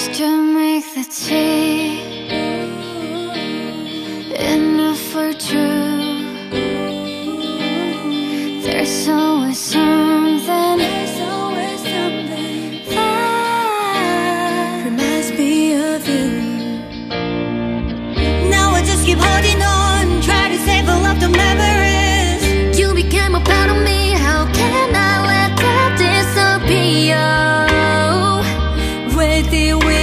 to make the tea enough for two. There's always something that reminds me of you. Now I just keep holding on, try to save all of the memories. You became a part of me, how can I let that disappear? With you